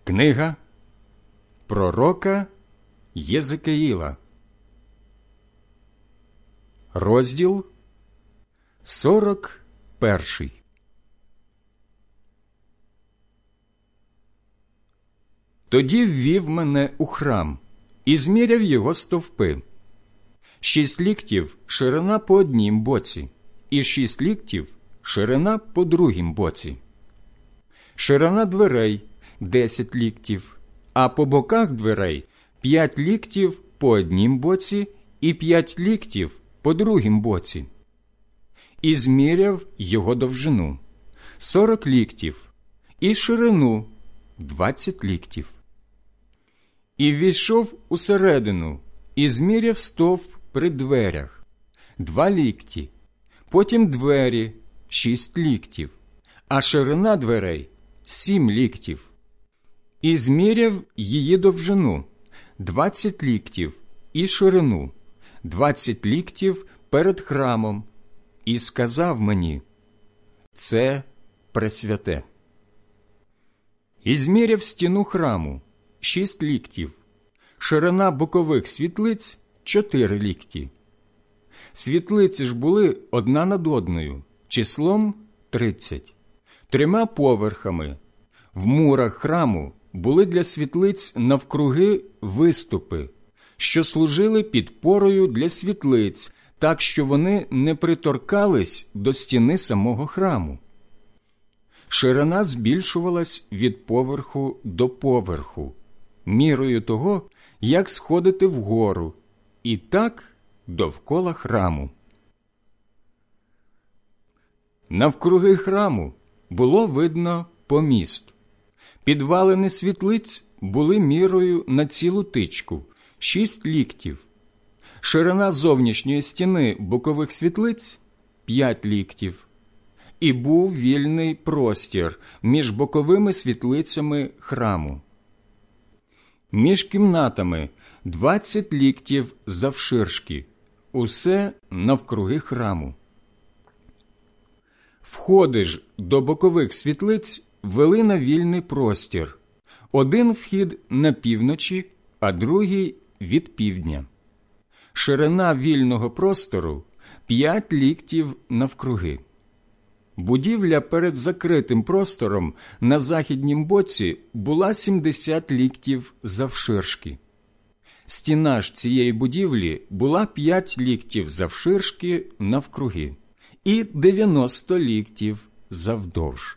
Книга пророка Єзекіїла, розділ 41. Тоді ввів мене у храм і зміряв його стовпи. 6 ліктів ширина по однім боці, і 6 ліктів ширина по другім боці. Ширина дверей 10 ліктів, а по боках дверей 5 ліктів по однім боці і 5 ліктів по другім боці. І зміряв його довжину 40 ліктів і ширину 20 ліктів. І ввійшов усередину і зміряв стовп при дверях 2 лікті, потім двері 6 ліктів, а ширина дверей 7 ліктів. І зміряв її довжину 20 ліктів і ширину 20 ліктів перед храмом, і сказав мені: це пресвяте. І зміряв стіну храму 6 ліктів, ширина бокових світлиць 4 лікті. Світлиці ж були одна над одною, числом 30, 3 поверхами. В мурах храму були для світлиць навкруги виступи, що служили підпорою для світлиць, так що вони не приторкались до стіни самого храму. Ширина збільшувалась від поверху до поверху, мірою того, як сходити вгору, і так довкола храму. Навкруги храму було видно поміст. Підвалини світлиць були мірою на цілу тичку – 6 ліктів. Ширина зовнішньої стіни бокових світлиць – 5 ліктів. І був вільний простір між боковими світлицями храму. Між кімнатами 20 ліктів завширшки, усе навкруги храму. Входи ж до бокових світлиць вели на вільний простір. Один вхід на півночі, а другий від півдня. Ширина вільного простору 5 ліктів навкруги. Будівля перед закритим простором на західнім боці була 70 ліктів завширшки. Стіна ж цієї будівлі була 5 ліктів завширшки навкруги і 90 ліктів завдовж.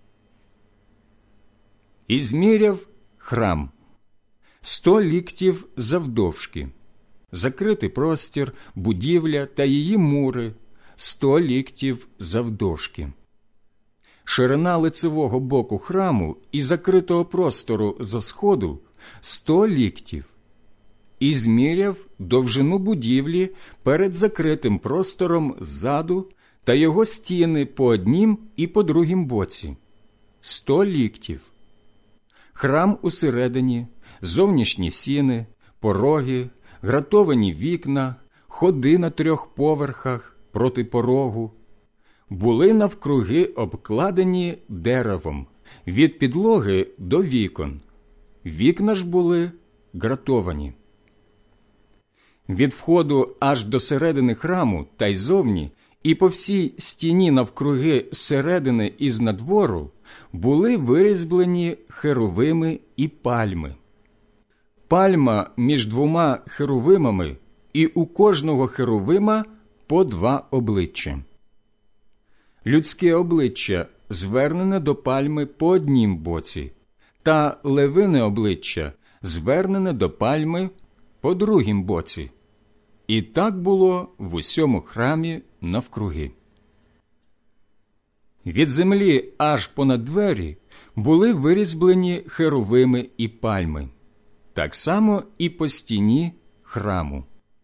І зміряв храм 100 ліктів завдовжки, закритий простір, будівля та її мури 100 ліктів завдовжки. Ширина лицевого боку храму і закритого простору зо сходу 100 ліктів. І зміряв довжину будівлі перед закритим простором ззаду та його стіни по однім і по другім боці 100 ліктів. Храм усередині, зовнішні сіни, пороги, гратовані вікна, ходи на 3 поверхах проти порогу були навкруги обкладені деревом від підлоги до вікон. Вікна ж були гратовані. Від входу аж до середини храму та й зовні, і по всій стіні навкруги середини і знадвору були вирізблені херувими і пальми. Пальма між 2 херувимами, і у кожного херувима по 2 обличчя. Людське обличчя звернене до пальми по однім боці, та левине обличчя звернене до пальми по другім боці. І так було в усьому храмі навкруги. Від землі аж понад двері були вирізблені херувими і пальми, так само і по стіні храму.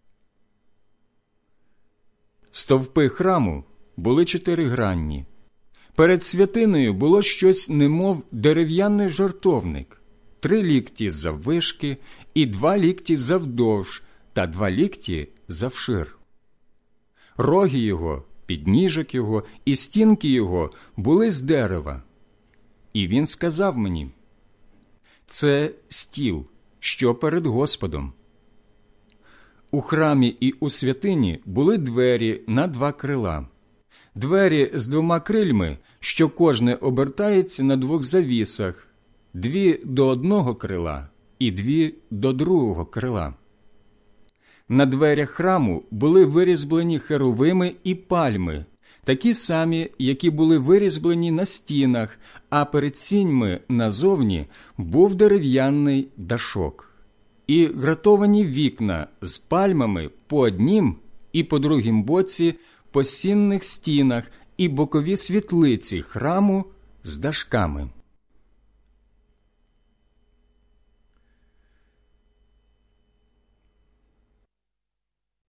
Стовпи храму були 4-гранні. Перед святиною було щось немов дерев'яний жертовник, 3 лікті заввишки і 2 лікті завдовж та 2 лікті завшир. Роги його, підніжок його і стінки його були з дерева. І він сказав мені: це стіл, що перед Господом. У храмі і у святині були двері на 2 крила. Двері з 2 крильми, що кожне обертається на 2 завісах, 2 до одного крила і 2 до другого крила. На дверях храму були вирізблені херовими і пальми, такі самі, які були вирізблені на стінах, а перед сіньми назовні був дерев'яний дашок. І гратовані вікна з пальмами по однім і по другім боці по сінних стінах і бокові світлиці храму з дашками.